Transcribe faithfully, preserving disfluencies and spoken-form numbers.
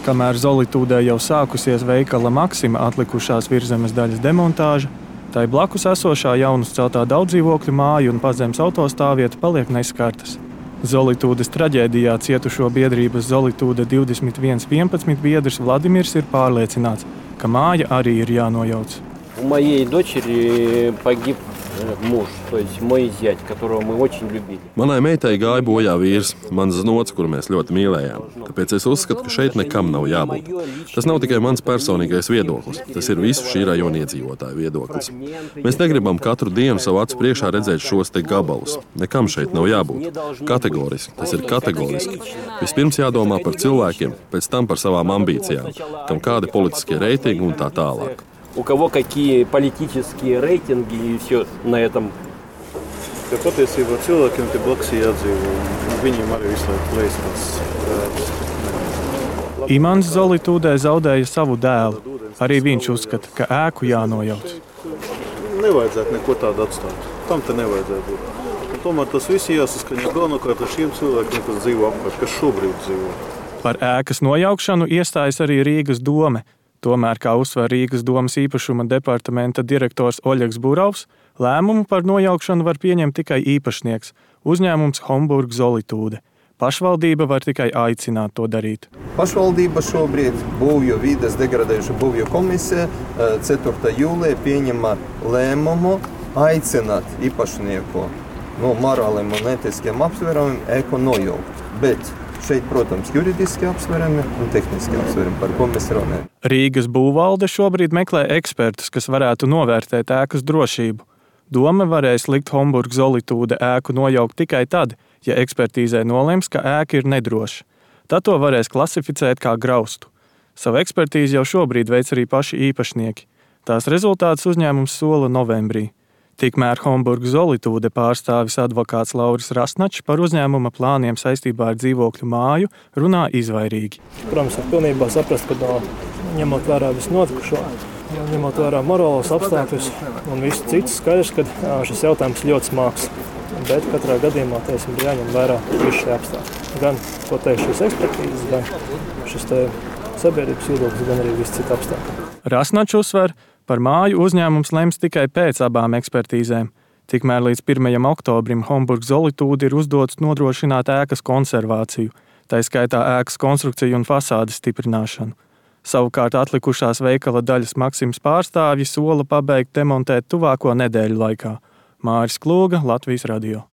Kamēr Zolitūdē jau sākusies veikala Maksima atlikušās virzemes daļas demontāža, tai blakus esošā jaunuzceltā daudzdzīvokļu māju un pazemes autostāvvieta paliek neskartas. Zolitūdes traģēdijā cietušo biedrības Zolitūde divdesmit viens vienpadsmit biedrs Vladimirs ir pārliecināts, ka māja arī ir jānojauc. У моей дочери погиб муж, то есть мой зять, которого мы очень любили. Manai meitai gāja bojā vīrs, mans znots, kuru mēs ļoti mīlējām. Tāpēc es uzskatu, ka šeit nekam nav jābūt. Tas nav tikai mans personīgais viedoklis, tas ir visu šī rajona iedzīvotāju viedoklis. Mēs negribam katru dienu savu acu priekšā redzēt šos te gabalus. Nekam šeit nav jābūt. Kategoriski, tas ir kategoriski. Vispirms jādomā par cilvēkiem, pēc tam par savām ambīcijām, kam kādi politiskie reitingi un tā tālāk. У кого какие политические рейтинги и все на этом. Ja patiesībā cilvēkiem te blakus jādzīvo, un viņiem arī visu laiku plēs tas rēps. Imants Zolitūdē zaudēja savu dēlu. Arī viņš uzskata, ka ēku jānojauc. Nevajadzētu neko tādu atstāt. Tam te nevajadzētu būt. Un tomēr tas viss jāsaskaņo galvenokārt ar šiem cilvēkiem, kas dzīvo apkārt, kas šobrīd dzīvo. Par ēkas nojaukšanu iestājas arī Rīgas dome. Tomēr, kā uzsver Rīgas domes īpašuma departamenta direktors Oļegs Burovs, lēmumu par nojaukšanu var pieņemt tikai īpašnieks – uzņēmums Homburg Zolitūde. Pašvaldība var tikai aicināt to darīt. Pašvaldība šobrīd būvju vides degradējuša būvju komisija ceturtā jūlijā pieņema lēmumu aicināt īpašnieku no morāliem un etiskiem apsvērumiem ēku nojaukt. Bet šeit, protams, juridiski apsverami un tehniski apsverami, par ko mēs runājam. Rīgas būvvalde šobrīd meklē ekspertus, kas varētu novērtēt ēkas drošību. Dome varēs likt Homburg Zolitūde ēku nojaukt tikai tad, ja ekspertīzē nolems, ka ēka ir nedroša. Tad to varēs klasificēt kā graustu. Savu ekspertīzi jau šobrīd veic arī paši īpašnieki. Tās rezultātus uzņēmums sola novembrī. Tikmēr Homburg Zolitūde pārstāvis advokāts Lauris Rasnačs par uzņēmuma plāniem saistībā ar dzīvokļu māju runā izvairīgi. Protams, var pilnībā saprast, ka no, ņemot vērā visu notikušo, ņemot vērā morālos apstākļus un visu citu, skaidrs, ka šis jautājums ļoti smags. Bet katrā gadījumā tiesim ir jāņem vērā visi šie apstākļi. Gan, ko teiks šīs ekspertīzes, gan šis te sabiedrības viedoklis, gan arī visi citi apstākļi. Rasnačs uzsver, par māju uzņēmums lems tikai pēc abām ekspertīzēm. Tikmēr līdz pirmajam oktobrim Homburg Zolitūde ir uzdots nodrošināt ēkas konservāciju, tai skaitā ēkas konstrukciju un fasādes stiprināšanu. Savukārt atlikušās veikala daļas Maksimas pārstāvji sola pabeigt demontēt tuvāko nedēļu laikā. Māris Klūga, Latvijas radio.